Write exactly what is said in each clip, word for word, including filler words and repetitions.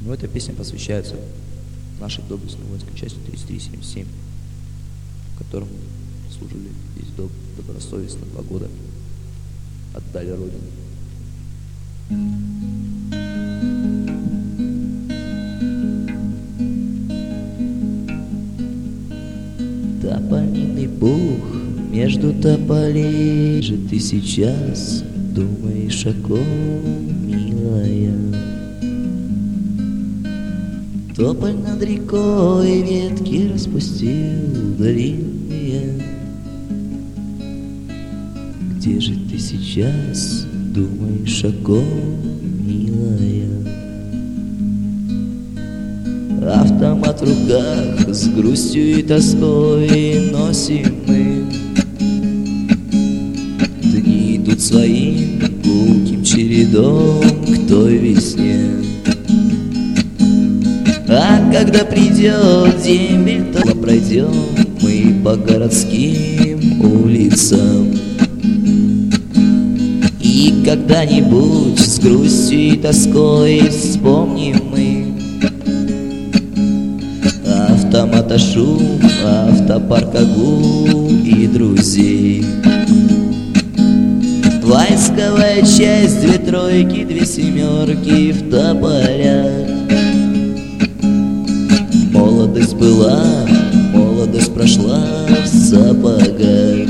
Но эта песня посвящается нашей доблестной воинской части тридцать три семьдесят семь, в котором служили здесь доб добросовестно два года, отдали Родину. Тополиный пух между тополей же ты сейчас думаешь о ком, милая? Тополь над рекой ветки распустил длинные. Где же ты сейчас думаешь о ком, милая? Автомат в руках с грустью и тоской носим мы. Дни идут своим гулким чередом к той весне. А когда придет дембель, то пройдем мы по городским улицам. И когда-нибудь с грустью и тоской вспомним мы автомата шум, автопарка гул и друзей. Войсковая часть, две тройки, две семерки в тополях. Молодость была, молодость прошла в сапогах.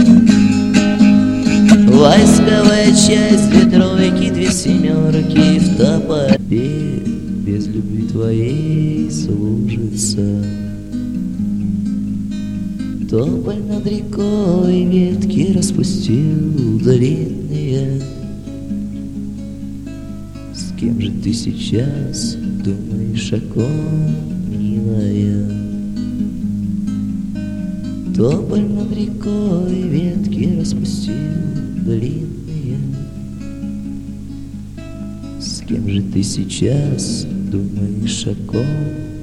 Войсковая часть, две тройки, две семерки в тополях. Без любви твоей служится. Тополь над рекой ветки распустил длинные. С кем же ты сейчас думаешь о ком, милая? Тополь над рекой ветки распустил длинные. С кем же ты сейчас думаешь о ком?